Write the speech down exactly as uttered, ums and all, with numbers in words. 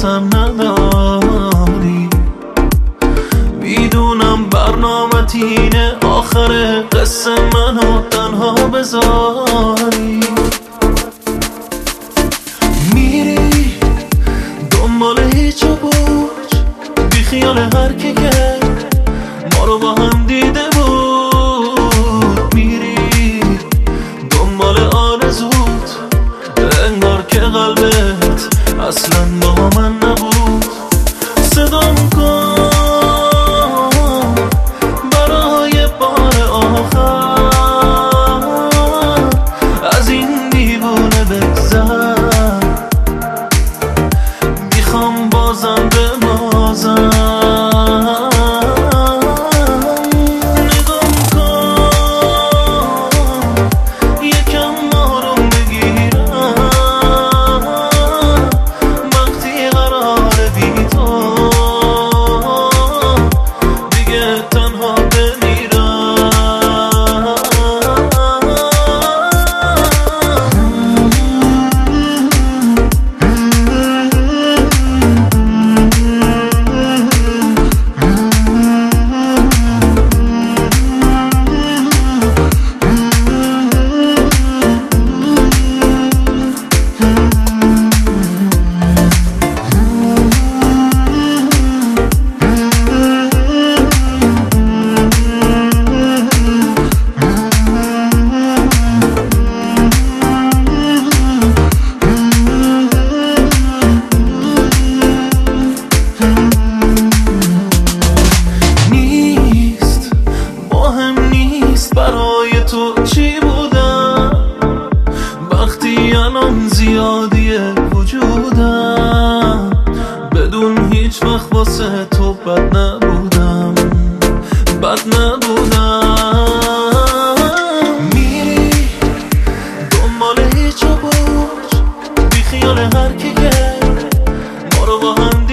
هم نداری. میدونم برنامه اینه آخر قصه منو تنها بذاری. میری دنبال هیچ و بوج، بی خیال هر کی که ما رو با هم دیده بود. میری دنبال آرزوت، انگار که قلبت اصلا با من نبود. صدام کن برای بار آخر، از این دیوونه بگذر. میخوام بازم ببازم. نگام کن یکم آروم بگیرم، وقتی قراره بی تو دیگه تنها بمیرم. برای تو چی بودم وقتی الان زیادیه وجودم؟ بدون هیچ وقت واسه تو بد نبودم، بد نبودم. میری دنبال هیچ و بوج، بی خیال هر کی که ما رو با هم